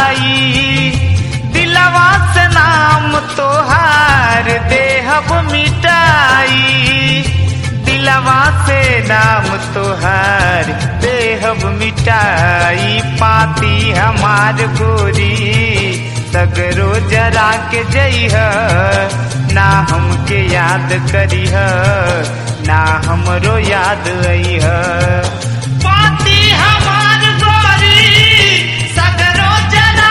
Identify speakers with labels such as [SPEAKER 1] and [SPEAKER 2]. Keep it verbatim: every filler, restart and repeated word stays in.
[SPEAKER 1] जाई। दिलवा से नाम तोहार देहब मिटाई, दिलवा से नाम तोहार देहब मिटाई। पाती हमार गोरी सगरो जरा के जइह, ना हमके याद करिह, ना हमरो याद अइह।